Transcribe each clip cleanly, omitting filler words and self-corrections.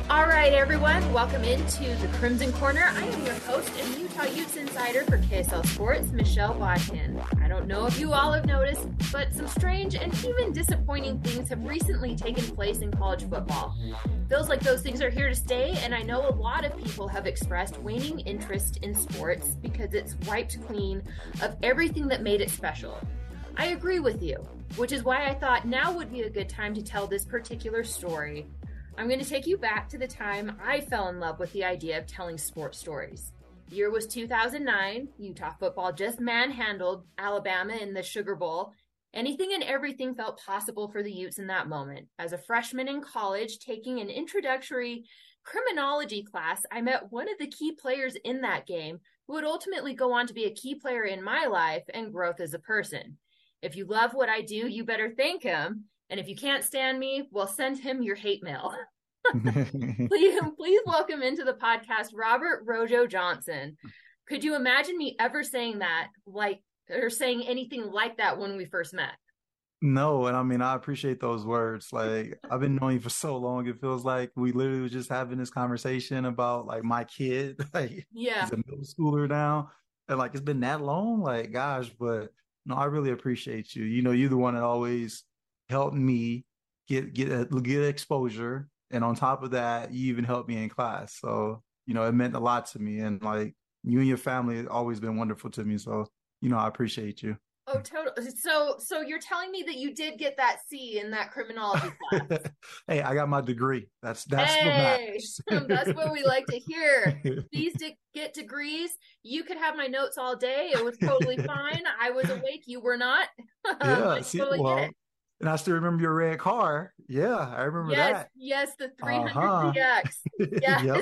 All right, everyone, welcome into the Crimson Corner. I am your host and Utah Utes insider for KSL Sports, Michelle Bodkin. I don't know if you all have noticed, but some strange and even disappointing things have recently taken place in college football. Feels like those things are here to stay, and I know a lot of people have expressed waning interest in sports because it's wiped clean of everything that made it special. I agree with you, which is why I thought now would be a good time to tell this particular story. I'm going to take you back to the time I fell in love with the idea of telling sports stories. The year was 2009. Utah football just manhandled Alabama in the Sugar Bowl. Anything and everything felt possible for the Utes in that moment. As a freshman in college, taking an introductory criminology class, I met one of the key players in that game who would ultimately go on to be a key player in my life and growth as a person. If you love what I do, you better thank him. And if you can't stand me, well, send him your hate mail. Please welcome into the podcast, Robert Rojo Johnson. Could you imagine me ever saying that, or saying anything like that when we first met? No, and I mean, I appreciate those words. Like, I've been knowing you for so long. It feels like we literally was just having this conversation about like my kid. Like, Yeah. he's a middle schooler now. And like, it's been that long. Like, gosh, but no, I really appreciate you. You know, you're the one that always helped me get exposure. And on top of that, you even helped me in class. So, you know, it meant a lot to me. And like, you and your family have always been wonderful to me. So, you know, I appreciate you. Oh, totally. So you're telling me that you did get that C in that criminology class? Hey, I got my degree. That's what Hey, matters. that's what we like to hear. These get degrees. You could have my notes all day. It was totally fine. I was awake. You were not. Yeah, I see, totally get it. well, and I still remember your red car. Yeah, I remember that. Yes, the 300 Uh-huh. ZX. Yes. Yep.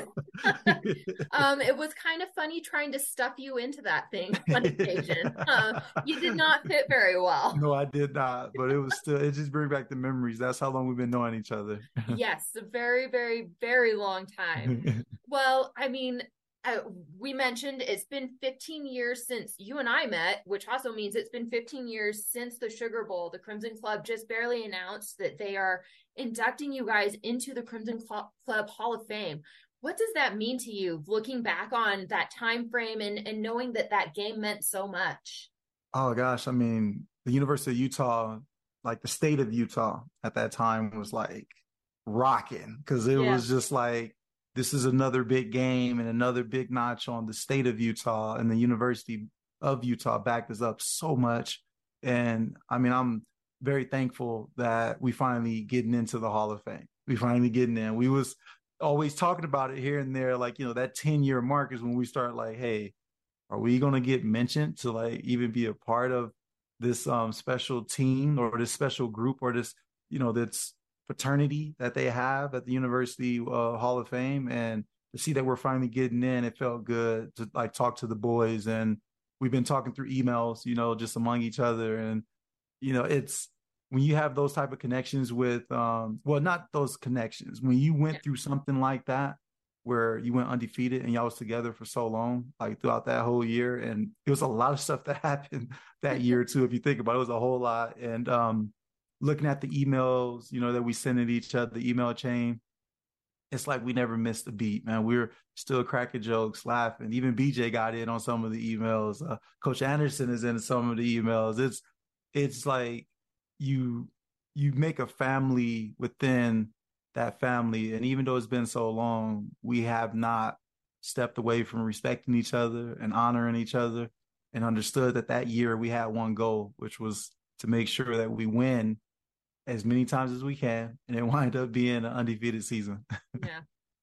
It was kind of funny trying to stuff you into that thing on occasion. You did not fit very well. No, I did not, but it just brings back the memories. That's how long we've been knowing each other. Yes, a very, very, very long time. Well, I mean, uh, we mentioned it's been 15 years since you and I met, which also means it's been 15 years since the Sugar Bowl. The Crimson Club just barely announced that they are inducting you guys into the Crimson Club Hall of Fame. What does that mean to you, looking back on that time frame and knowing that that game meant so much? Oh gosh, I mean, the University of Utah, like the state of Utah at that time was like rocking because it Yeah. was just like this is another big game and another big notch on the state of Utah, and the University of Utah backed us up so much. And I mean, I'm very thankful that we finally getting into the Hall of Fame. We finally getting in. We was always talking about it here and there, like, you know, that 10-year mark is when we start like, hey, are we going to get mentioned to like even be a part of this special team or this special group or this, you know, that's fraternity that they have at the University Hall of Fame? And to see that we're finally getting in, it felt good to like talk to the boys. And we've been talking through emails, you know, just among each other. And, you know, it's when you have those type of connections with, well, not those connections, when you went through something like that, where you went undefeated and y'all was together for so long, like throughout that whole year. And it was a lot of stuff that happened that year too. If you think about it, it was a whole lot. And looking at the emails, you know, that we sent at each other, the email chain, it's like we never missed a beat, man. We were still cracking jokes, laughing. Even BJ got in on some of the emails. Coach Anderson is in some of the emails. It's like you you make a family within that family. And even though it's been so long, we have not stepped away from respecting each other and honoring each other, and understood that that year we had one goal, which was to make sure that we win as many times as we can. And it wind up being an undefeated season. Yeah.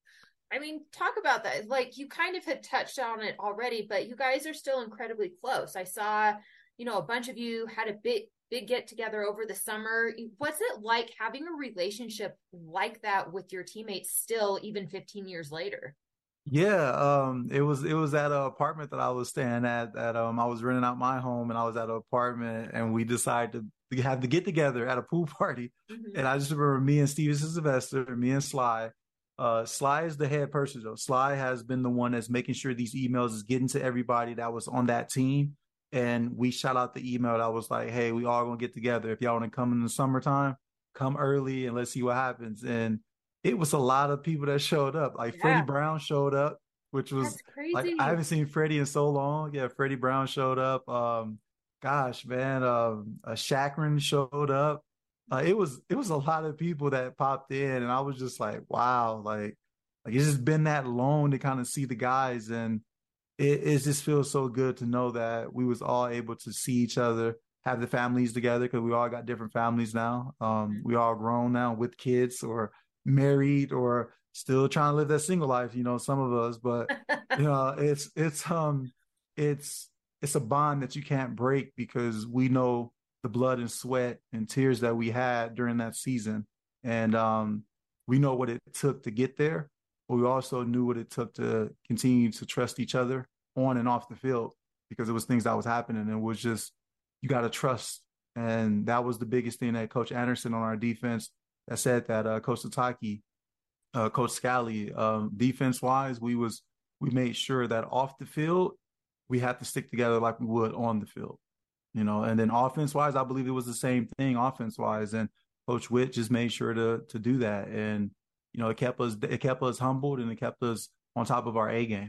I mean, talk about that. Like you kind of had touched on it already, but you guys are still incredibly close. I saw, a bunch of you had a big get together over the summer. What's it like having a relationship like that with your teammates still even 15 years later? Yeah, it was at an apartment that I was staying at that I was renting out my home, and I was at an apartment, and we decided to have to get together at a pool party. Mm-hmm. And I just remember me and Steven Sylvester, me and Sly. Sly is the head person though. Sly has been the one that's making sure these emails is getting to everybody that was on that team. And we shot out the email that was like, hey, we all gonna get together. If y'all want to come in the summertime, come early and let's see what happens. And it was a lot of people that showed up. Like Freddie Yeah, Brown showed up, which was that's like I crazy. haven't seen Freddie in so long. Yeah, Freddie Brown showed up. Gosh, man, Shackrin showed up. It was a lot of people that popped in, and I was just like, wow, like it's just been that long to kind of see the guys, and it just feels so good to know that we was all able to see each other, have the families together because we all got different families now. We all grown now with kids or married or still trying to live that single life. Some of us, but it's it's a bond that you can't break because we know the blood and sweat and tears that we had during that season, and we know what it took to get there, but we also knew what it took to continue to trust each other on and off the field because it was things that was happening. And it was just, you got to trust. And that was the biggest thing that Coach Anderson on our defense that said that Coach Sataki, Coach Scally, defense wise, we made sure that off the field, we had to stick together like we would on the field, and then offense wise, I believe it was the same thing offense wise. And Coach Witt just made sure to do that. And it kept us humbled and it kept us on top of our A game.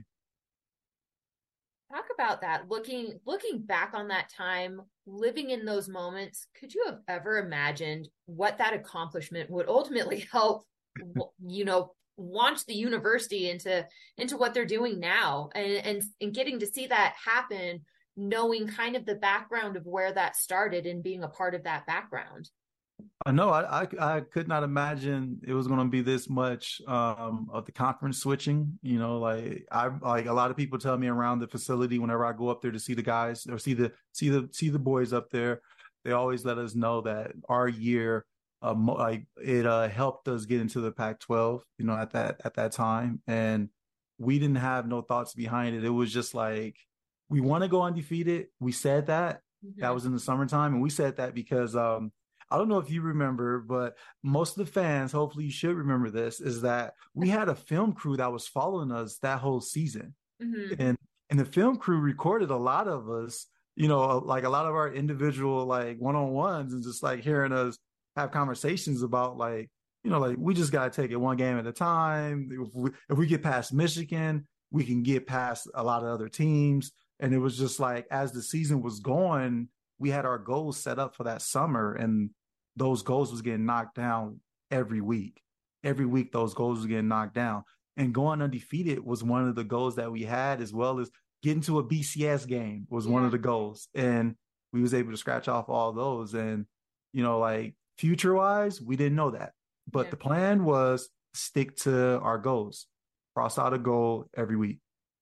Talk about that. Looking back on that time, living in those moments, could you have ever imagined what that accomplishment would ultimately help, launch the university into what they're doing now, and getting to see that happen, knowing kind of the background of where that started and being a part of that background. I know I could not imagine it was going to be this much of the conference switching. Like a lot of people tell me around the facility whenever I go up there to see the guys or see the boys up there, they always let us know that our year like it helped us get into the Pac-12. At that time, and we didn't have no thoughts behind it. It was just like we want to go undefeated. We said that Mm-hmm. was in the summertime, and we said that because I don't know if you remember, but most of the fans, hopefully you should remember this, is that we had a film crew that was following us that whole season. Mm-hmm. And the film crew recorded a lot of us, like a lot of our individual like one-on-ones and just like hearing us have conversations about like we just gotta take it one game at a time. If we get past Michigan, we can get past a lot of other teams. And it was just like as the season was going, we had our goals set up for that summer, and those goals was getting knocked down every week. Every week, those goals was getting knocked down. And going undefeated was one of the goals that we had, as well as getting to a BCS game was one Yeah. of the goals. And we was able to scratch off all those. And, like future wise, we didn't know that. But Yeah. the plan was stick to our goals, cross out a goal every week.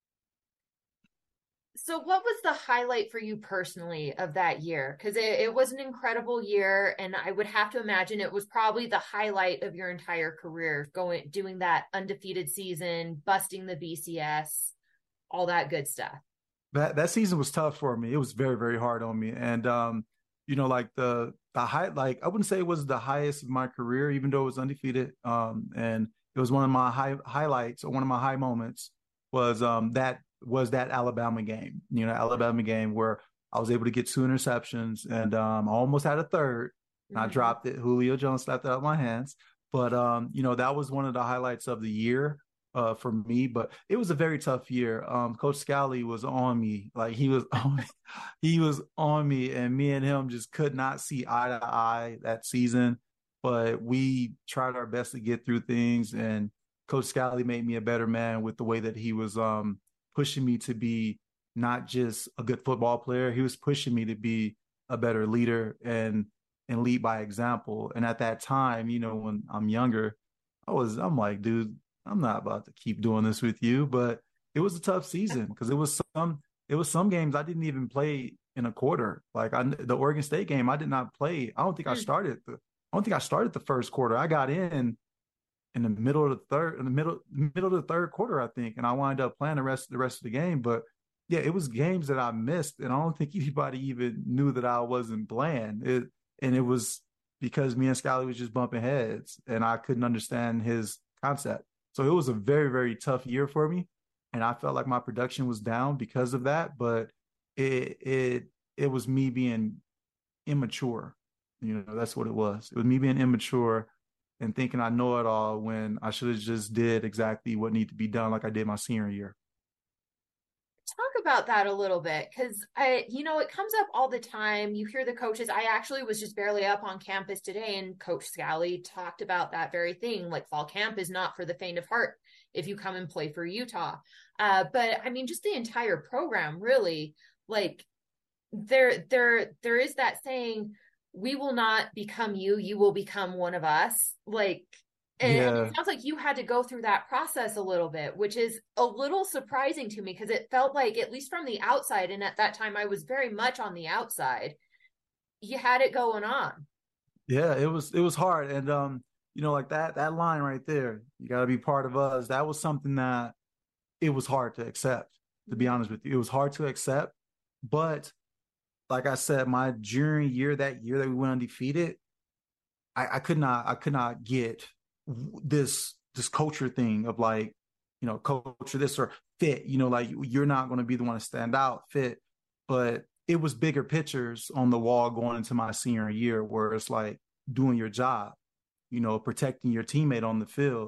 So, what was the highlight for you personally of that year? Because it was an incredible year, and I would have to imagine it was probably the highlight of your entire career, doing that undefeated season, busting the BCS, all that good stuff. That season was tough for me. It was very, very hard on me. And like the high, like I wouldn't say it was the highest of my career, even though it was undefeated. And it was one of my highlights or one of my high moments was that Alabama game. Alabama game where I was able to get two interceptions and I almost had a third. And I Mm-hmm. dropped it. Julio Jones slapped it out of my hands. But that was one of the highlights of the year for me, but it was a very tough year. Coach Scally was on me, like he was on me. He was on me, and me and him just could not see eye to eye that season. But we tried our best to get through things, and Coach Scally made me a better man with the way that he was pushing me to be not just a good football player. He was pushing me to be a better leader and lead by example. And at that time, when I'm younger, I'm like, dude, I'm not about to keep doing this with you. But it was a tough season because it was some games I didn't even play in a quarter. Like the Oregon State game, I did not play. I don't think I started the first quarter. I got in the middle of the third, in the middle of the third quarter, I think, and I wound up playing the rest of the game. But yeah, it was games that I missed, and I don't think anybody even knew that I wasn't playing. And it was because me and Scally was just bumping heads, and I couldn't understand his concept. So it was a very, very tough year for me, and I felt like my production was down because of that. But it was me being immature. That's what it was. It was me being immature and thinking I know it all when I should have just did exactly what needed to be done like I did my senior year. Talk about that a little bit because it comes up all the time. You hear the coaches. I actually was just barely up on campus today, and Coach Scally talked about that very thing. Like, fall camp is not for the faint of heart if you come and play for Utah. But I mean, just the entire program, really. Like, there is that saying, "We will not become you; you will become one of us." Like, and Yeah. it sounds like you had to go through that process a little bit, which is a little surprising to me because it felt like, at least from the outside, and at that time I was very much on the outside, you had it going on. Yeah, it was hard. And like that line right there, you gotta be part of us. That was something that it was hard to accept, to be honest with you. It was hard to accept. But like I said, my junior year, that year that we went undefeated, I could not get this culture thing of like, culture this or fit, like you're not going to be the one to stand out, fit. But it was bigger pictures on the wall going into my senior year where it's like doing your job, protecting your teammate on the field.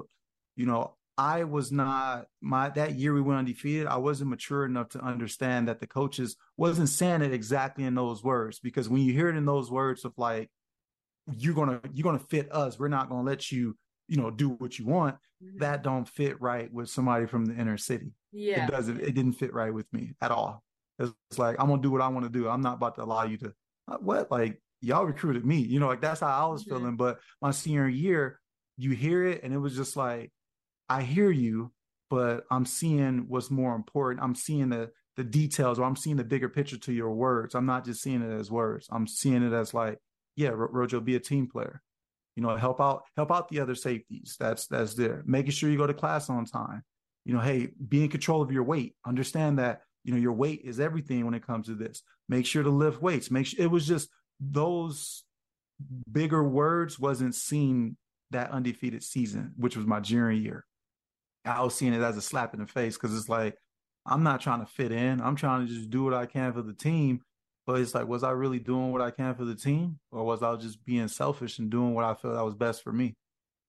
I was not my that year we went undefeated. I wasn't mature enough to understand that the coaches wasn't saying it exactly in those words, because when you hear it in those words of like, you're gonna fit us, we're not gonna let you do what you want, Mm-hmm. that don't fit right with somebody from the inner city. Yeah. It didn't fit right with me at all. It's like, I'm gonna do what I want to do. I'm not about to allow you to what, like, y'all recruited me, like that's how I was Mm-hmm. feeling. But my senior year, you hear it and it was just like, I hear you, but I'm seeing what's more important. I'm seeing the details, or I'm seeing the bigger picture to your words. I'm not just seeing it as words. I'm seeing it as like, yeah, Rojo, be a team player. Help out the other safeties. That's there. Making sure you go to class on time. Hey, be in control of your weight. Understand that, your weight is everything when it comes to this. Make sure to lift weights. Make sure, it was just those bigger words wasn't seen that undefeated season, which was my junior year. I was seeing it as a slap in the face, because it's like, I'm not trying to fit in. I'm trying to just do what I can for the team. But it's like, was I really doing what I can for the team, or was I just being selfish and doing what I felt that was best for me?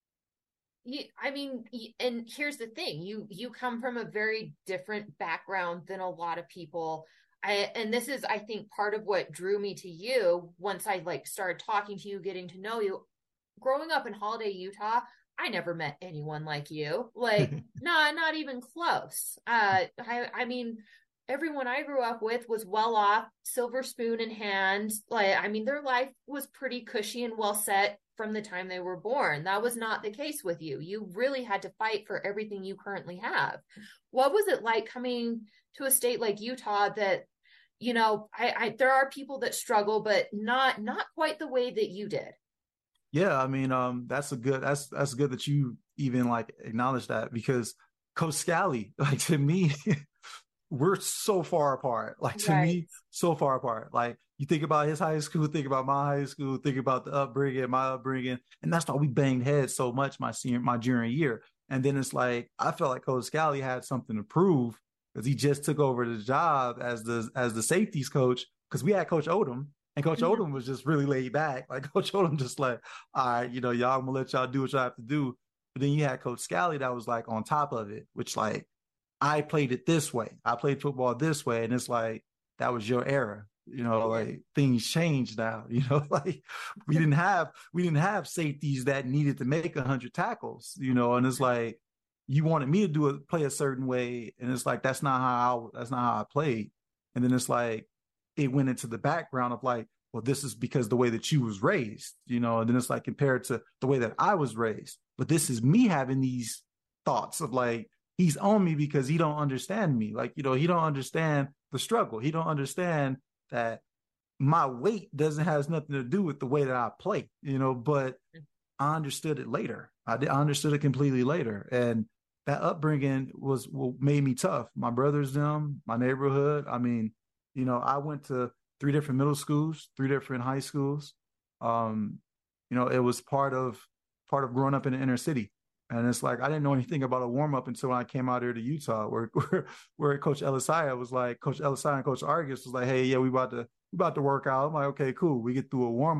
I mean, and here's the thing: you come from a very different background than a lot of people. And this is, I think, part of what drew me to you once I like started talking to you, getting to know you. Growing up in Holiday, Utah, I never met anyone like you. Like, not even close. I mean, everyone I grew up with was well off, silver spoon in hand. Like, I mean, their life was pretty cushy and well set from the time they were born. That was not the case with you. You really had to fight for everything you currently have. What was it like coming to a state like Utah that, I there are people that struggle, but not quite the way that you did. Yeah, I mean, that's good that you even like acknowledge that, because Coach Scally, like, to me, we're so far apart. Like, to Right. me, so far apart. Like, you think about his high school, think about my high school, think about the upbringing, my upbringing, and that's why we banged heads so much my junior year. And then it's like, I felt like Coach Scally had something to prove, because he just took over the job as the safeties coach, because we had Coach Odom. And Coach Mhm. Odom was just really laid back. Like, Coach Odom just like, all right, y'all, I'm gonna let y'all do what y'all have to do. But then you had Coach Scally that was like on top of it, which, like, I played it this way. I played football this way. And it's like, that was your era. Yeah. Like, things changed now, like, we didn't have safeties that needed to make 100 tackles, and it's like, you wanted me to play a certain way. And it's like, that's not how I played. And then it's like, it went into the background of like, well, this is because the way that you was raised, and then it's like, compared to the way that I was raised. But this is me having these thoughts of like, he's on me because he don't understand me. Like, he don't understand the struggle. He don't understand that my weight doesn't has nothing to do with the way that I play, but I understood it later. I understood it completely later. And that upbringing was what made me tough. My brothers, them, my neighborhood. I mean, I went to 3 different middle schools, 3 different high schools. Um, it was part of growing up in the inner city. And it's like, I didn't know anything about a warm up until when I came out here to Utah, where Coach Elisaya was like, Coach Elisaya and Coach Argus was like, hey, yeah, we about to work out. I'm like, okay, cool. We get through a warm up,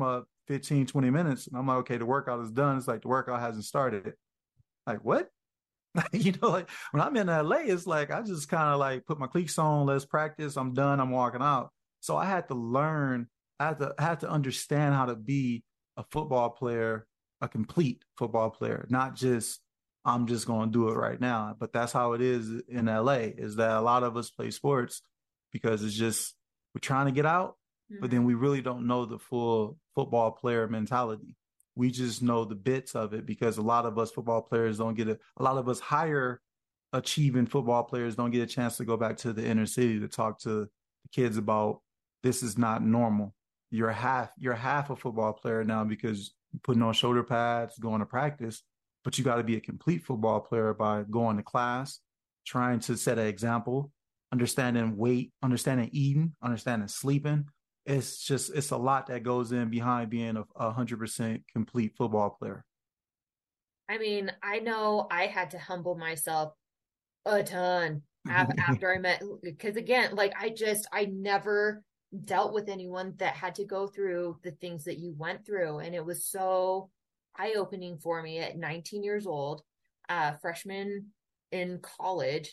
15, 20 minutes. And I'm like, okay, the workout is done. It's like the workout hasn't started. Like, what? Like when I'm in LA, it's like I just kind of like put my cleats on, let's practice. I'm done. I'm walking out. So I had to learn, I had to understand how to be a football player, a complete football player, not just I'm just gonna do it right now. But that's how it is in LA, is that a lot of us play sports because it's just we're trying to get out, but then we really don't know the full football player mentality. We just know the bits of it because a lot of us football players don't get a lot of us higher achieving football players don't get a chance to go back to the inner city to talk to the kids about this is not normal. You're half a football player now because you're putting on shoulder pads, going to practice, but you got to be a complete football player by going to class, trying to set an example, understanding weight, understanding eating, understanding sleeping. It's a lot that goes in behind being a 100% complete football player. I mean, I know I had to humble myself a ton after I met, because again, like I never dealt with anyone that had to go through the things that you went through. And it was so eye-opening for me at 19 years old, freshman in college,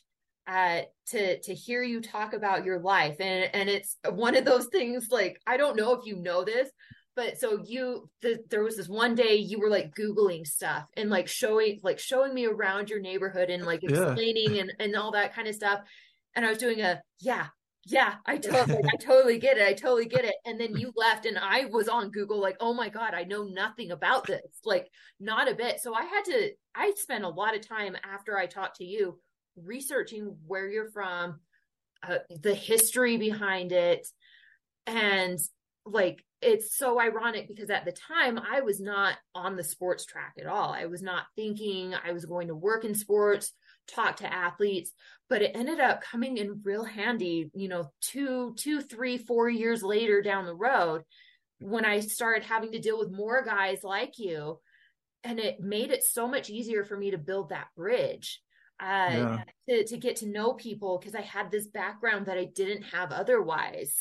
to hear you talk about your life. And it's one of those things, like, I don't know if you know this, but so there was this one day you were like Googling stuff and like showing me around your neighborhood and like Yeah. explaining and all that kind of stuff. And I was doing yeah, I totally get it. I totally get it. And then you left and I was on Google like, oh my God, I know nothing about this. Like, not a bit. So I spent a lot of time after I talked to you researching where you're from, the history behind it. And like, it's so ironic because at the time I was not on the sports track at all. I was not thinking I was going to work in sports, talk to athletes, but it ended up coming in real handy, 2, 3, 4 years later down the road when I started having to deal with more guys like you. And it made it so much easier for me to build that bridge, Yeah. to get to know people because I had this background that I didn't have otherwise.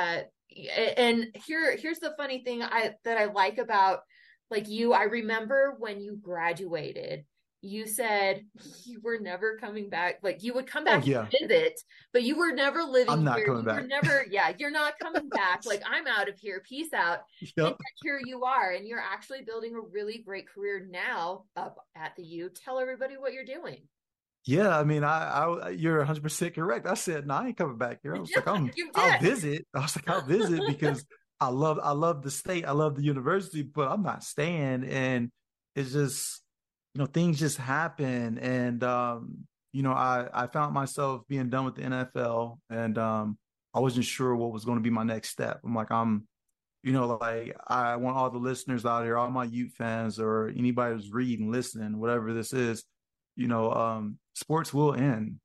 And here's the funny thing that I like about like you. I remember when you graduated, you said you were never coming back. Like you would come Oh back yeah. to visit, but you were never I'm living not here. coming You were back. never, yeah, you're not coming back. Like I'm out of here. Peace out. And Yep. yet here you are, and you're actually building a really great career now up at the U. Tell everybody what you're doing. Yeah, I mean, you're 100% correct. I said, no, I ain't coming back here. I was like, Yeah, you I'll did. visit. I was like, I'll visit because I love the state, I love the university, but I'm not staying. And it's just, things just happen. And, I found myself being done with the NFL, and I wasn't sure what was going to be my next step. I'm like, like I want all the listeners out here, all my Ute fans or anybody who's reading, listening, whatever this is, sports will end,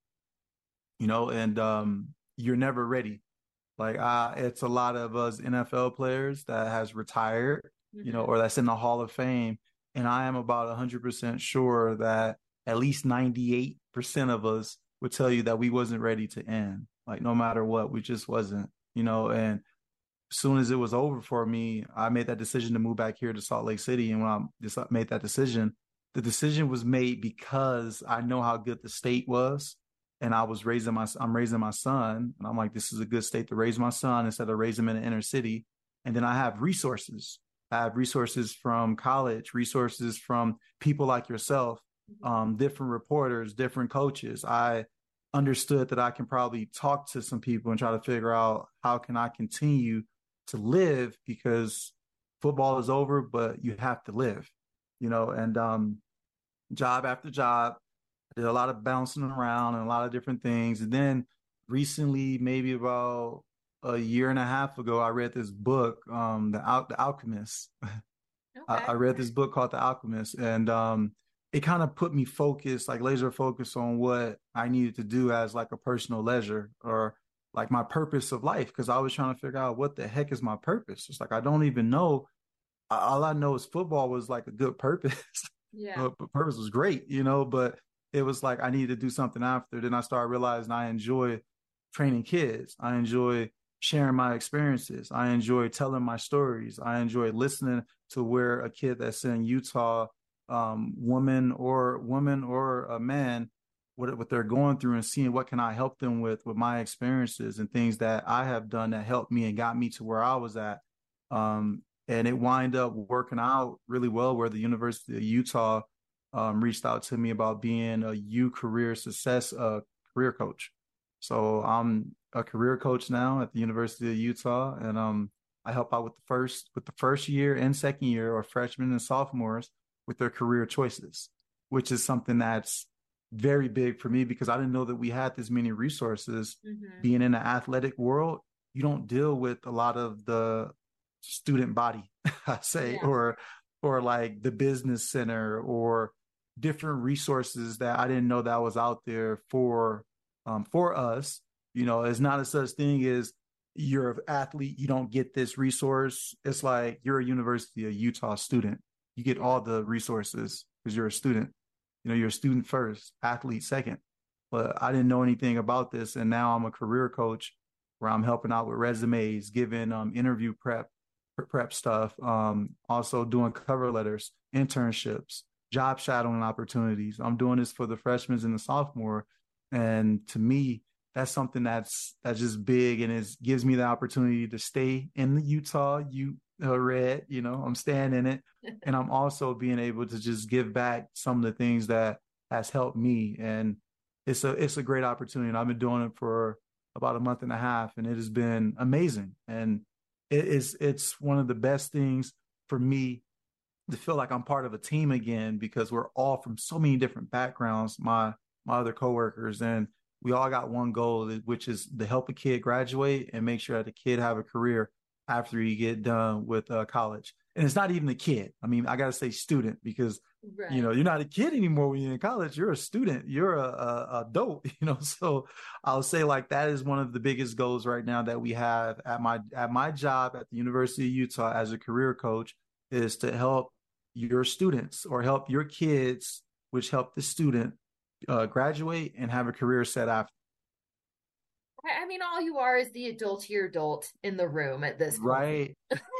and you're never ready. Like it's a lot of us NFL players that has retired, Mm-hmm. or that's in the Hall of Fame. And I am about 100% sure that at least 98% of us would tell you that we wasn't ready to end. Like no matter what, we just wasn't, and as soon as it was over for me, I made that decision to move back here to Salt Lake City. And when I just made that decision, the decision was made because I know how good the state was. And I'm raising my son. And I'm like, this is a good state to raise my son instead of raise him in the inner city. And then I have resources. I have resources from college, resources from people like yourself, different reporters, different coaches. I understood that I can probably talk to some people and try to figure out how can I continue to live because football is over, but you have to live, and job after job. I did a lot of bouncing around and a lot of different things. And then recently, maybe about a year and a half ago, I read this book, The Alchemist. Okay. I read this book called The Alchemist, and it kind of put me focused, like laser focused on what I needed to do as like a personal leisure or like my purpose of life. Cause I was trying to figure out what the heck is my purpose. It's like, I don't even know. All I know is football was like a good purpose. Yeah. Purpose was great, but it was like I needed to do something after. Then I started realizing I enjoy training kids. I enjoy sharing my experiences. I enjoy telling my stories. I enjoy listening to where a kid that's in Utah, woman or a man, what they're going through, and seeing what can I help them with my experiences and things that I have done that helped me and got me to where I was at. And it wind up working out really well, where the University of Utah reached out to me about being a U career success career coach. So I'm a career coach now at the University of Utah, and I help out with the first year and second year, or freshmen and sophomores, with their career choices, which is something that's very big for me, because I didn't know that we had this many resources. Mm-hmm. Being in the athletic world, you don't deal with a lot of the student body, I say, Yeah. or like the business center, or different resources that I didn't know that was out there for us. It's not a such thing as you're an athlete, you don't get this resource. It's like you're a University of Utah student. You get all the resources because you're a student. You're a student first, athlete second. But I didn't know anything about this. And now I'm a career coach where I'm helping out with resumes, giving interview prep stuff, also doing cover letters, internships, job shadowing opportunities. I'm doing this for the freshmen and the sophomore. And to me, that's something that's just big, and it gives me the opportunity to stay in the Utah Red. I'm staying in it, and I'm also being able to just give back some of the things that has helped me. And it's a great opportunity. And I've been doing it for about a month and a half, and it has been amazing. And it's one of the best things for me to feel like I'm part of a team again, because we're all from so many different backgrounds, my other coworkers, and we all got one goal, which is to help a kid graduate and make sure that the kid have a career after you get done with college. And it's not even a kid. I mean, I got to say student, because, Right. you're not a kid anymore when you're in college. You're a student. You're a adult, So I'll say, like, that is one of the biggest goals right now that we have at my job at the University of Utah as a career coach, is to help your students, or help your kids, which help the student graduate and have a career set after. I mean, all you are is the adultier adult in the room at this point. Right.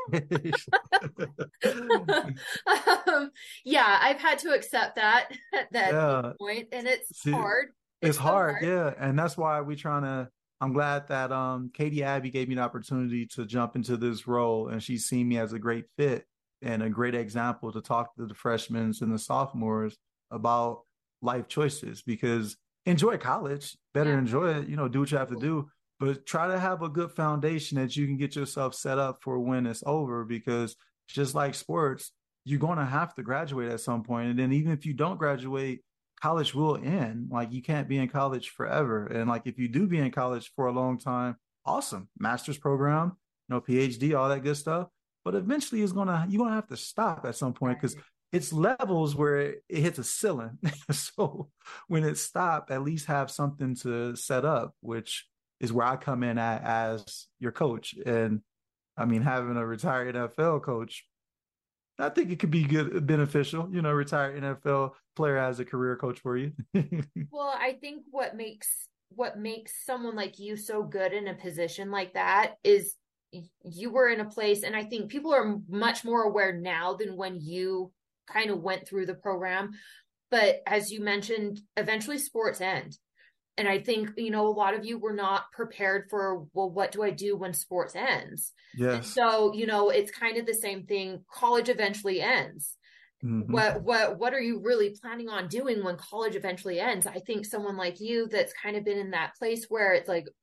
Yeah, I've had to accept that at Yeah. this point, and it's See, hard. it's So hard. hard. Yeah. And that's why I'm glad that Katie Abbey gave me the opportunity to jump into this role, and she's seen me as a great fit and a great example to talk to the freshmen and the sophomores about life choices. Because enjoy college, better Yeah. enjoy it, do what you have to do, but try to have a good foundation that you can get yourself set up for when it's over. Because just like sports, you're going to have to graduate at some point. And then even if you don't graduate, college will end. Like, you can't be in college forever. And like, if you do be in college for a long time, awesome. Master's program, PhD, all that good stuff. But eventually you're gonna have to stop at some point, because it's levels where it hits a ceiling. So when it stopped, at least have something to set up, which is where I come in as your coach. And I mean, having a retired NFL coach, I think it could be good, beneficial, retired NFL player as a career coach for you. Well, I think what makes someone like you so good in a position like that is you were in a place, and I think people are much more aware now than when you kind of went through the program. But as you mentioned, eventually sports end. And I think, a lot of you were not prepared for, well, what do I do when sports ends? And Yes. so, it's kind of the same thing. College eventually ends. Mm-hmm. What are you really planning on doing when college eventually ends? I think someone like you that's kind of been in that place where it's like,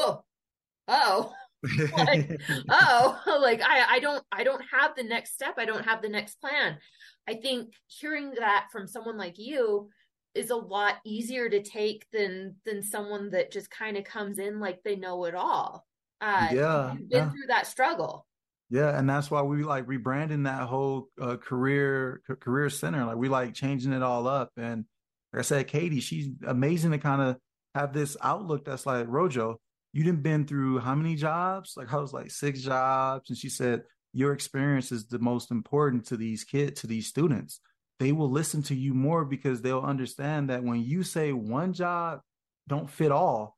oh, like, like I don't have the next step. I don't have the next plan. I think hearing that from someone like you is a lot easier to take than someone that just kind of comes in like they know it all. Yeah. You've been Yeah. through that struggle. Yeah, and that's why we like rebranding that whole career center. Like, we like changing it all up. And like I said, Katie, she's amazing to kind of have this outlook that's like, Rojo, you didn't been through how many jobs? Like, I was like 6 jobs, and she said your experience is the most important to these kids, to these students. They will listen to you more because they'll understand that when you say one job don't fit all,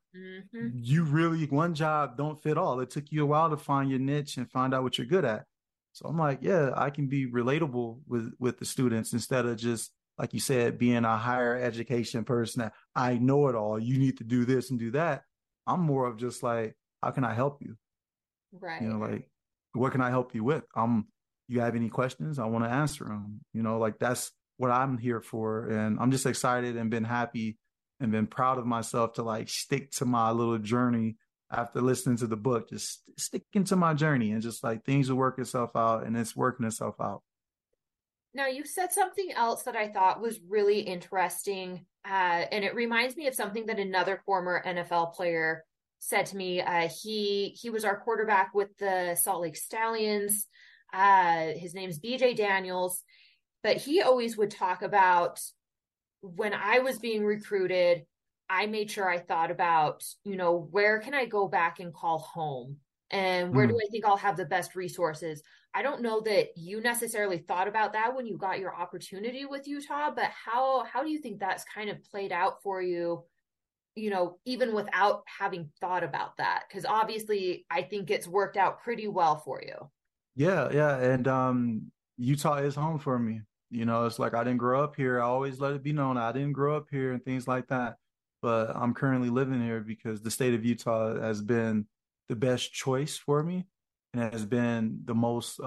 Hmm. You really, one job don't fit all. It took you a while to find your niche and find out what you're good at. So I'm like, yeah, I can be relatable with the students instead of just like you said, being a higher education person that I know it all. You need to do this and do that. I'm more of just like, how can I help you? You know, Right. like, what can I help you with? You have any questions? I want to answer them. You know, like that's what I'm here for. And I'm just excited and been happy and been proud of myself to like stick to my little journey after listening to the book, just sticking to my journey and just like things will work itself out and it's working itself out. Now, you said something else that I thought was really interesting, and it reminds me of something that another former NFL player said to me. He was our quarterback with the Salt Lake Stallions. His name's BJ Daniels, but he always would talk about when I was being recruited, I made sure I thought about, where can I go back and call home? And where do Mm. I think I'll have the best resources? I don't know that you necessarily thought about that when you got your opportunity with Utah, but how do you think that's kind of played out for you, even without having thought about that? Because obviously I think it's worked out pretty well for you. Yeah, yeah. And Utah is home for me. You know, it's like I didn't grow up here. I always let it be known I didn't grow up here and things like that. But I'm currently living here because the state of Utah has been the best choice for me and has been the most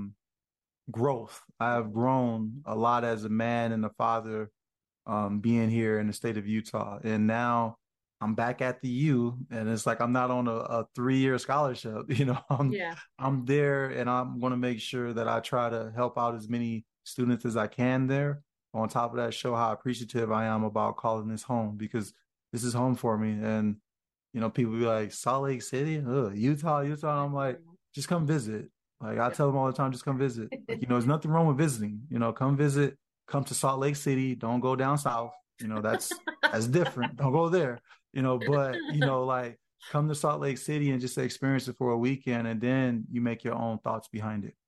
growth. I have grown a lot as a man and a father being here in the state of Utah. And now I'm back at the U, and it's like I'm not on a 3-year scholarship. You know, Yeah. I'm there, and I'm going to make sure that I try to help out as many students as I can there. On top of that, show how appreciative I am about calling this home because this is home for me. And people be like Salt Lake City, ugh, Utah, Utah. And I'm like, just come visit. Like I tell them all the time, just come visit. Like there's nothing wrong with visiting. Come visit, come to Salt Lake City. Don't go down south. That's different. Don't go there. But like come to Salt Lake City and just experience it for a weekend, and then you make your own thoughts behind it.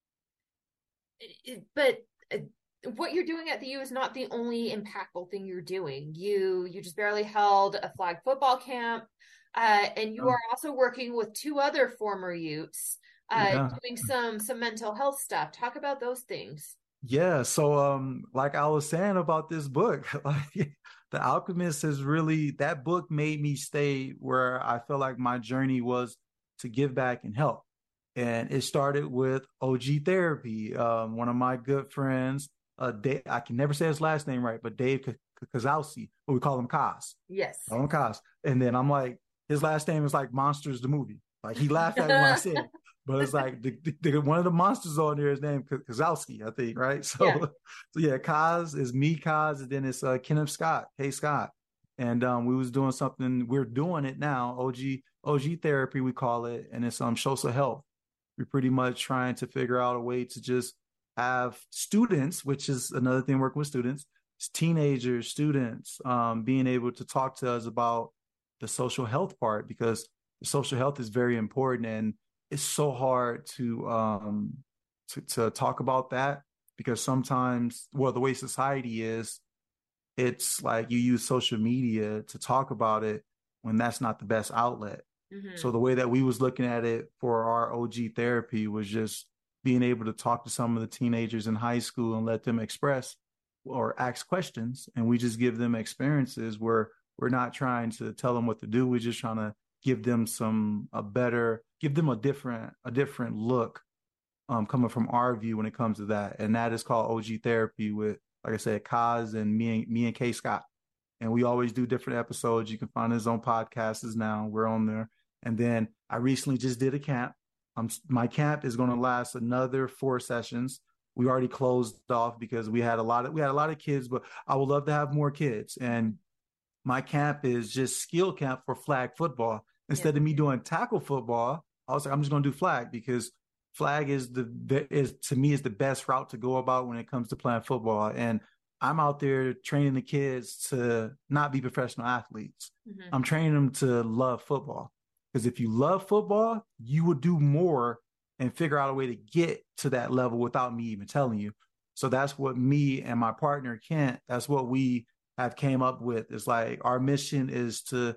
But what you're doing at the U is not the only impactful thing you're doing. You just barely held a flag football camp, and you Yeah. are also working with two other former Utes, Yeah. doing some mental health stuff. Talk about those things. Yeah, so like I was saying about this book, like The Alchemist has really that book made me stay where I felt like my journey was to give back and help. And it started with OG Therapy. One of my good friends, Dave, I can never say his last name right, but Dave Kazowski, but we call him Kaz. Yes. Call him Kaz. And then I'm like, his last name is like Monsters the movie. Like he laughed at me when I said it. But it's like one of the monsters on there is named Kozlowski, I think, right? So, Yeah. so yeah, Kaz is me, Kaz, and then it's Kenneth Scott, K Scott, and we was doing something. We're doing it now, OG therapy, we call it, and it's Shosa Health. We're pretty much trying to figure out a way to just have students, which is another thing working with students, teenagers, students, being able to talk to us about the social health part because the social health is very important and it's so hard to talk about that because sometimes, well, the way society is, it's like you use social media to talk about it when that's not the best outlet. So Hmm. the way that we was looking at it for our OG therapy was just being able to talk to some of the teenagers in high school and let them express or ask questions, and we just give them experiences where we're not trying to tell them what to do. We're just trying to give them give them a different look coming from our view when it comes to that. And that is called OG therapy with, like I said, Kaz and me and K Scott. And we always do different episodes. You can find his own podcasts now. We're on there. And then I recently just did a camp. My camp is going to last another 4 sessions. We already closed off because we had a lot of kids, but I would love to have more kids. And my camp is just skill camp for flag football. Yeah. Instead of me doing tackle football, I was like, I'm just going to do flag because flag is to me is the best route to go about when it comes to playing football. And I'm out there training the kids to not be professional athletes. Hmm. I'm training them to love football. Because if you love football, you will do more and figure out a way to get to that level without me even telling you. So that's what me and my partner Kent, that's what we have came up with. It's like our mission is to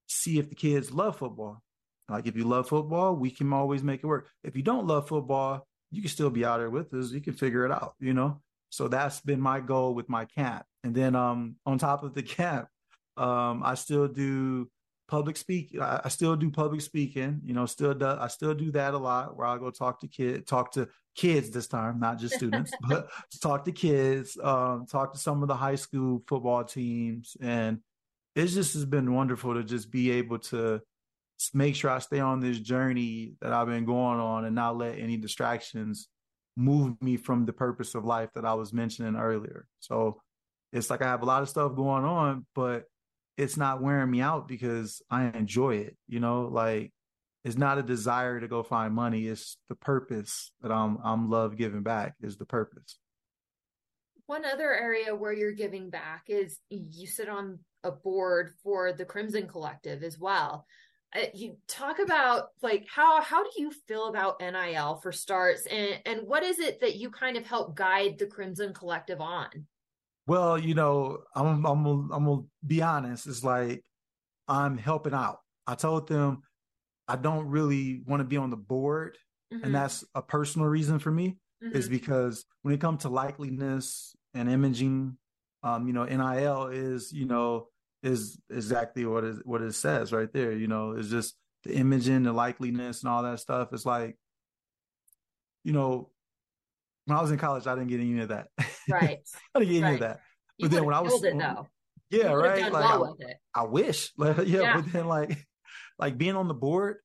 see if the kids love football. Like if you love football, we can always make it work. If you don't love football, you can still be out there with us. You can figure it out, you know? So that's been my goal with my camp. And then on top of the camp, I still do public speak. I still do public speaking, you know, I still do that a lot where I go talk to kids this time, not just students, but talk to kids, talk to some of the high school football teams. And it just has been wonderful to just be able to make sure I stay on this journey that I've been going on and not let any distractions move me from the purpose of life that I was mentioning earlier. So it's like I have a lot of stuff going on, but it's not wearing me out because I enjoy it, you know, like it's not a desire to go find money. It's the purpose that I'm love giving back is the purpose. One other area where you're giving back is you sit on a board for the Crimson Collective as well. You talk about like how do you feel about NIL for starts, and what is it that you kind of help guide the Crimson Collective on? Well, you know, I'm gonna be honest. It's like I'm helping out. I told them I don't really want to be on the board, and that's a personal reason for me. Is because when it comes to likeliness and imaging, you know, NIL is, you know, is exactly what it says right there. You know, it's just the imaging, the likeliness, and all that stuff. It's like, you know, when I was in college, I didn't get any of that. Right. I didn't get any of that. You But then when I was, it though. yeah, right. Done like well with it. I wish, like, yeah. But then like being on the board,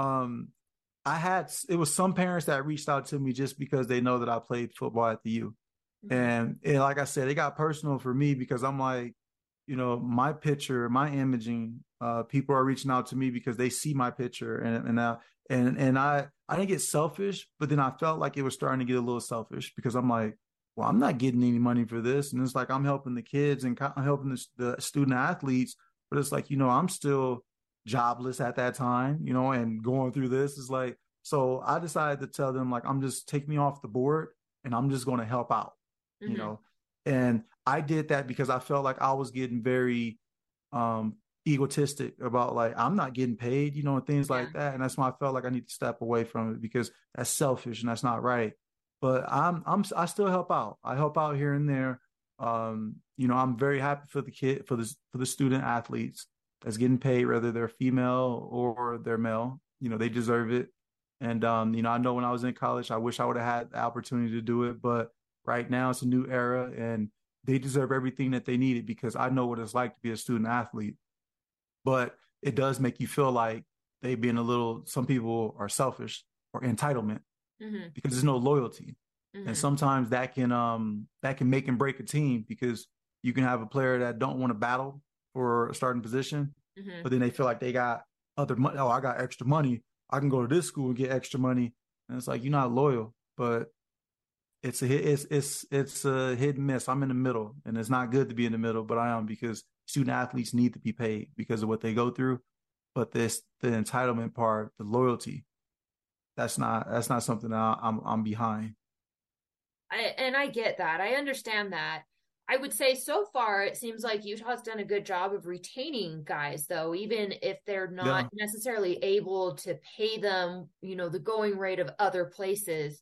it was some parents that reached out to me just because they know that I played football at the U. And like I said, it got personal for me because I'm like, you know, my picture, my imaging, people are reaching out to me because they see my picture and I didn't get selfish, but then I felt like it was starting to get a little selfish because I'm like, well, I'm not getting any money for this. And it's like, I'm helping the kids and I'm helping the student athletes, but it's like, you know, I'm still jobless at that time, you know, and going through this is like, so I decided to tell them like, I'm just take me off the board and I'm just going to help out, you know? And I did that because I felt like I was getting very egotistic about like, I'm not getting paid, you know, and things like that. And that's why I felt like I need to step away from it because that's selfish and that's not right. But I still help out. I help out here and there. You know, I'm very happy for the student athletes that's getting paid, whether they're female or they're male. You know, they deserve it. And you know, I know when I was in college, I wish I would have had the opportunity to do it, but right now it's a new era and they deserve everything that they needed because I know what it's like to be a student athlete. But it does make you feel like some people are selfish or entitlement because there's no loyalty. And sometimes that can make and break a team because you can have a player that don't want to battle for a starting position, but then they feel like they got other money. Oh, I got extra money. I can go to this school and get extra money. And it's like, you're not loyal, but it's a hit and miss. I'm in the middle and it's not good to be in the middle, but I am because student athletes need to be paid because of what they go through. But the entitlement part, the loyalty, that's not something that I'm behind. I get that. I understand that. I would say so far, it seems like Utah's done a good job of retaining guys, though, even if they're not necessarily able to pay them, you know, the going rate of other places.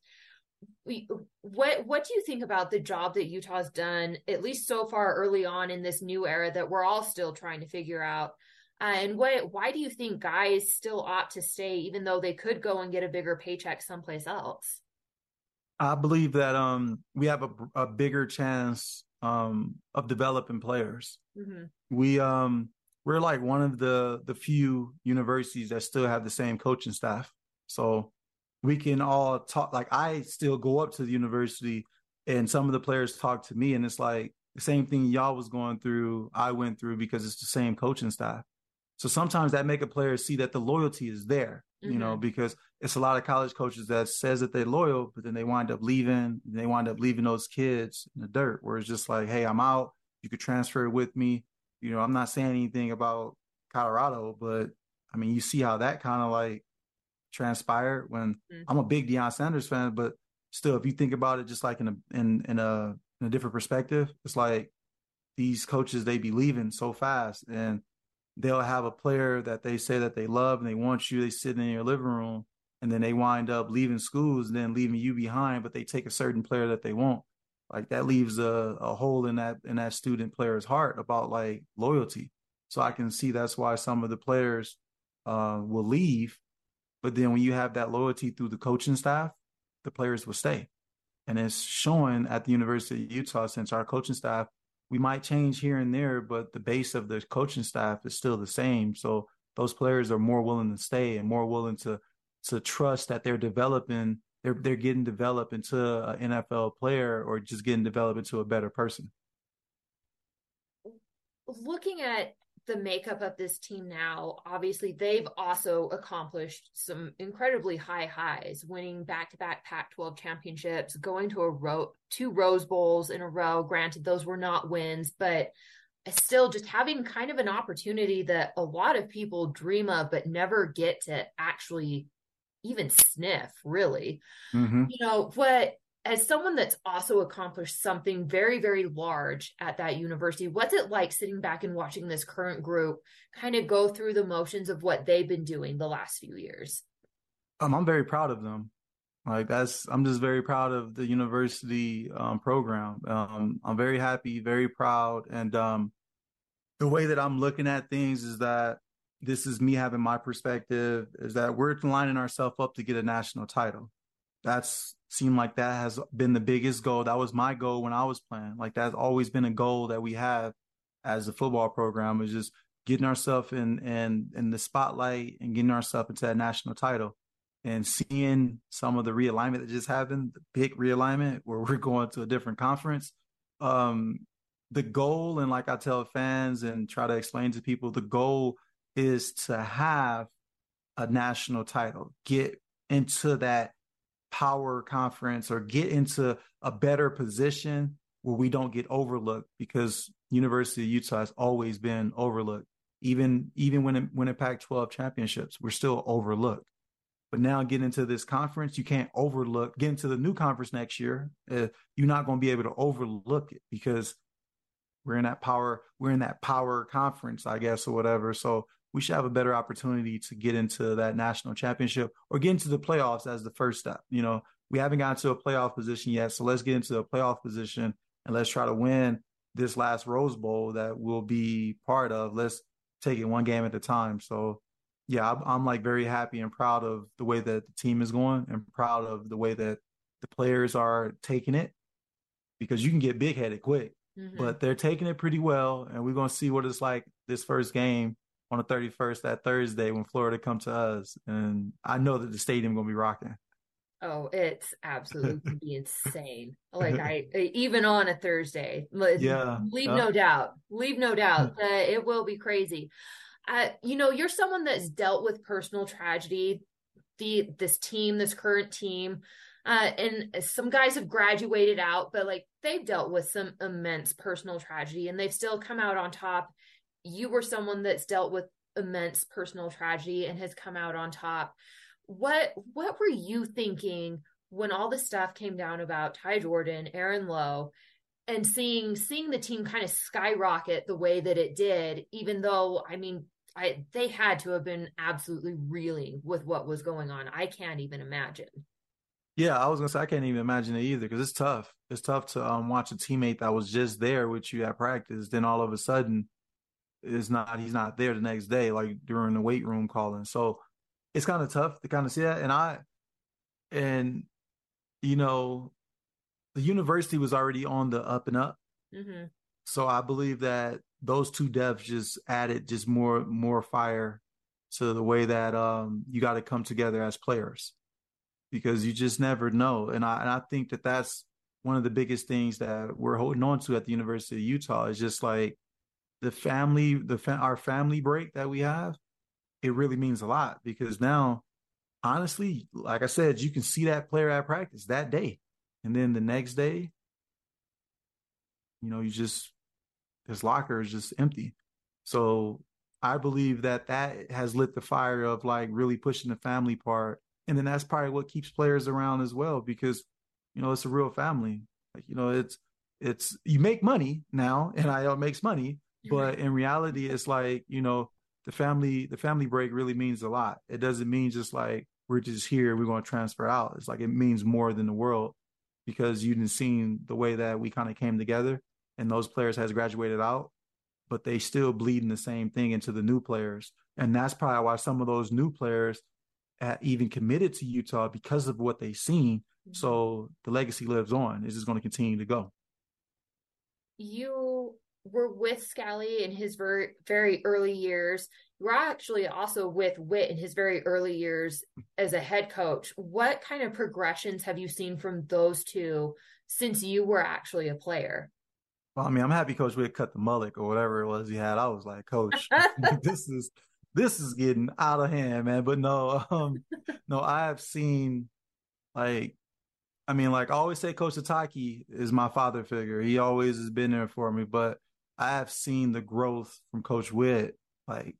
What do you think about the job that Utah's done, at least so far early on in this new era that we're all still trying to figure out? And why do you think guys still ought to stay, even though they could go and get a bigger paycheck someplace else? I believe that we have a bigger chance of developing players. We're like one of the few universities that still have the same coaching staff. So we can all talk. Like I still go up to the university and some of the players talk to me and it's like the same thing y'all was going through, I went through because it's the same coaching staff. So sometimes that make a player see that the loyalty is there, you know, because it's a lot of college coaches that says that they're loyal, but then they wind up leaving. They wind up leaving those kids in the dirt where it's just like, hey, I'm out. You could transfer with me. You know, I'm not saying anything about Colorado, but I mean, you see how that kind of like transpired when I'm a big Deion Sanders fan, but still, if you think about it, just like in a different perspective, it's like these coaches, they be leaving so fast. And they'll have a player that they say that they love and they want you, they sit in your living room, and then they wind up leaving schools and then leaving you behind, but they take a certain player that they want. Like that leaves a hole in that student player's heart about like loyalty. So I can see that's why some of the players will leave. But then when you have that loyalty through the coaching staff, the players will stay. And it's showing at the University of Utah, since our coaching staff, we might change here and there, but the base of the coaching staff is still the same. So those players are more willing to stay and more willing to trust that they're developing, they're getting developed into an NFL player or just getting developed into a better person. Looking at the makeup of this team now, obviously they've also accomplished some incredibly high highs, winning back-to-back Pac-12 championships, going to two Rose Bowls in a row. Granted, those were not wins, but still just having kind of an opportunity that a lot of people dream of, but never get to actually even sniff, really. Mm-hmm. What as someone that's also accomplished something very, very large at that university, what's it like sitting back and watching this current group kind of go through the motions of what they've been doing the last few years? I'm very proud of them. I'm just very proud of the university program. I'm very happy, very proud. And the way that I'm looking at things is that this is me having my perspective, is that we're lining ourselves up to get a national title. That's seemed like that has been the biggest goal. That was my goal when I was playing. Like that's always been a goal that we have as a football program, is just getting ourselves in the spotlight and getting ourselves into that national title. And seeing some of the realignment that just happened, the big realignment where we're going to a different conference. The goal, and like I tell fans and try to explain to people, the goal is to have a national title, get into that power conference or get into a better position where we don't get overlooked, because University of Utah has always been overlooked. Even when it Pac-12 championships, we're still overlooked. But now get into this conference, you can't overlook. Get into the new conference next year, you're not going to be able to overlook it because we're in that power conference, I guess, or whatever. So we should have a better opportunity to get into that national championship or get into the playoffs as the first step. We haven't gotten to a playoff position yet, so let's get into a playoff position and let's try to win this last Rose Bowl that we'll be part of. Let's take it one game at a time. So yeah, I'm like very happy and proud of the way that the team is going and proud of the way that the players are taking it, because you can get big headed quick, but they're taking it pretty well. And we're going to see what it's like this first game on the 31st, that Thursday, when Florida come to us. And I know that the stadium going to be rocking. Oh, it's absolutely going to be insane. Like even on a Thursday, leave no doubt, it will be crazy. You're someone that's dealt with personal tragedy, this current team, and some guys have graduated out, but like they've dealt with some immense personal tragedy and they've still come out on top. You were someone that's dealt with immense personal tragedy and has come out on top. What were you thinking when all this stuff came down about Ty Jordan, Aaron Lowe, and seeing the team kind of skyrocket the way that it did, even though, I mean, they had to have been absolutely reeling with what was going on. I can't even imagine. Yeah, I was gonna say I can't even imagine it either, because it's tough. It's tough to watch a teammate that was just there with you at practice, then all of a sudden he's not there the next day, like during the weight room calling. So it's kind of tough to kind of see that. And the university was already on the up and up. Mm-hmm. So I believe that those two deaths just added just more fire to the way that you got to come together as players, because you just never know. And I think that that's one of the biggest things that we're holding on to at the University of Utah, is just like our family break that we have. It really means a lot, because now, honestly, like I said, you can see that player at practice that day. And then the next day, his locker is just empty. So I believe that has lit the fire of like really pushing the family part. And then that's probably what keeps players around as well, because, it's a real family. Like, it's you make money now, NIL makes money, but in reality, it's like, the family break really means a lot. It doesn't mean just like we're just here, we're going to transfer out. It's like it means more than the world because you didn't seen the way that we kind of came together and those players has graduated out, but they still bleeding the same thing into the new players. And that's probably why some of those new players even committed to Utah because of what they've seen. So the legacy lives on. It's just going to continue to go. You were with Scally in his very, very early years. You were actually also with Whit in his very early years as a head coach. What kind of progressions have you seen from those two since you were actually a player? Well, I mean, I'm happy Coach Witt cut the mullet or whatever it was he had. I was like, Coach, this is getting out of hand, man. But no, no, I have seen like I mean, like I always say, Coach Sataki is my father figure. He always has been there for me. But I have seen the growth from Coach Witt. Like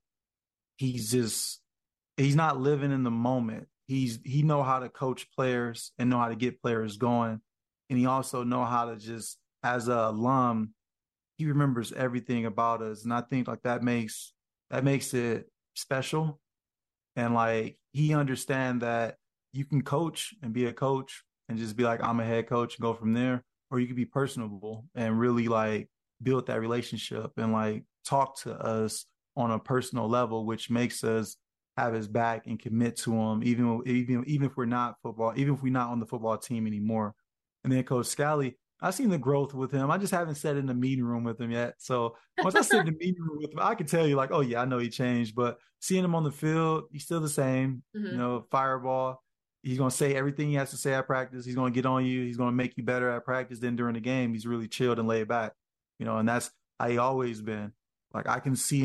he's not living in the moment. He know how to coach players and know how to get players going, and he also know how to just as a alum, he remembers everything about us, and I think like that makes it special. And like he understand that you can coach and be a coach and just be like I'm a head coach and go from there, or you can be personable and really like build that relationship and like talk to us on a personal level, which makes us have his back and commit to him, even if we're not football, even if we're not on the football team anymore. And then Coach Scally, I've seen the growth with him. I just haven't sat in the meeting room with him yet. So once I sit in the meeting room with him, I can tell you like, oh yeah, I know he changed. But seeing him on the field, he's still the same. You Mm-hmm. know, fireball. He's gonna say everything he has to say at practice. He's gonna get on you. He's gonna make you better at practice. Then during the game, he's really chilled and laid back. And that's how he always been. Like I can see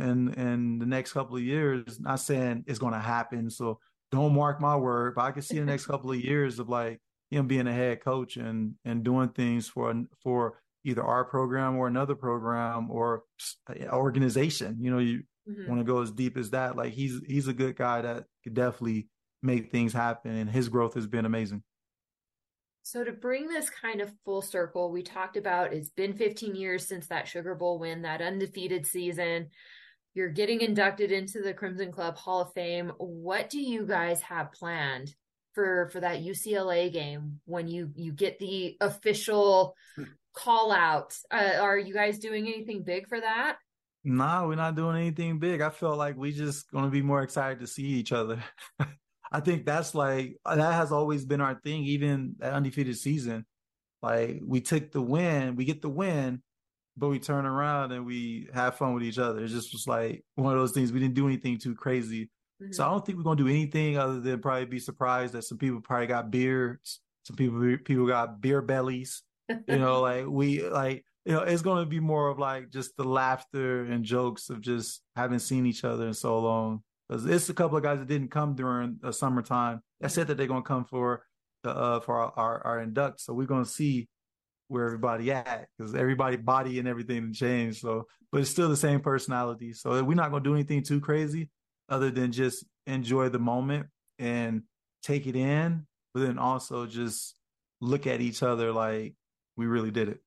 in the next couple of years, not saying it's gonna happen. So don't mark my word, but I can see in the next couple of years of like him being a head coach and doing things for either our program or another program or organization. You Mm-hmm. want to go as deep as that. Like he's a good guy that could definitely make things happen, and his growth has been amazing. So to bring this kind of full circle, we talked about it's been 15 years since that Sugar Bowl win, that undefeated season. You're getting inducted into the Crimson Club Hall of Fame. What do you guys have planned for that UCLA game when you get the official call out? Are you guys doing anything big for that? Nah, we're not doing anything big. I felt like we just gonna be more excited to see each other. I think that's like that has always been our thing, even that undefeated season. Like we took the win, we get the win, but we turn around and we have fun with each other. It just was like one of those things. We didn't do anything too crazy. So Mm-hmm. I don't think we're gonna do anything other than probably be surprised that some people probably got beards, some people got beer bellies. Like we like it's gonna be more of like just the laughter and jokes of just haven't seen each other in so long. Because it's a couple of guys that didn't come during the summertime. That said that they're gonna come for our induct. So we're gonna see where everybody at because everybody body and everything changed. So, but it's still the same personality. So we're not gonna do anything too crazy other than just enjoy the moment and take it in, but then also just look at each other like we really did it.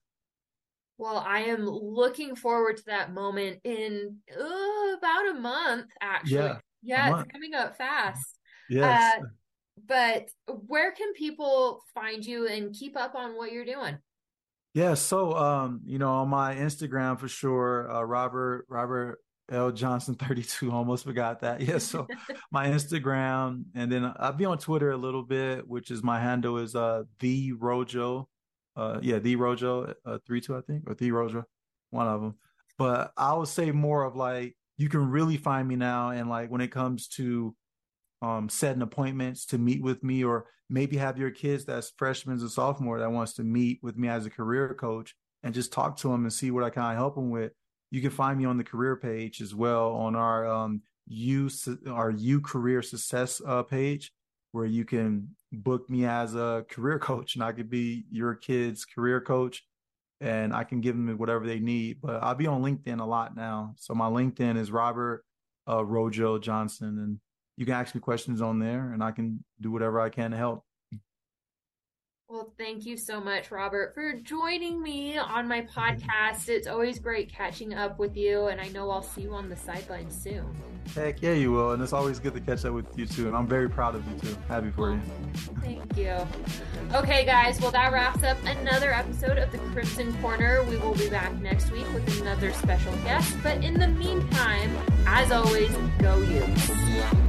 Well, I am looking forward to that moment in about a month, actually. Yeah, a Yeah, it's month. coming up fast. Yes. Uh, but where can people find you and keep up on what you're doing? Yeah, so on my Instagram for sure, Robert L. Johnson 32, almost forgot that. Yeah, so my Instagram, and then I'll be on Twitter a little bit, which is my handle is the Rojo. Yeah, the Rojo 32, I think, or the Rojo, one of them. But I would say more of like you can really find me now, and like when it comes to setting appointments to meet with me, or maybe have your kids that's freshmen and sophomore that wants to meet with me as a career coach and just talk to them and see what I kind of help them with. You can find me on the career page as well on our you career success page where you can book me as a career coach and I could be your kid's career coach and I can give them whatever they need. But I'll be on LinkedIn a lot now. So my LinkedIn is Robert Rojo Johnson, and you can ask me questions on there, and I can do whatever I can to help. Well, thank you so much, Robert, for joining me on my podcast. It's always great catching up with you, and I know I'll see you on the sidelines soon. Heck yeah, you will. And it's always good to catch up with you too. And I'm very proud of you too. Happy for you. Thank you. Okay, guys. Well, that wraps up another episode of the Crimson Corner. We will be back next week with another special guest. But in the meantime, as always, go Utes.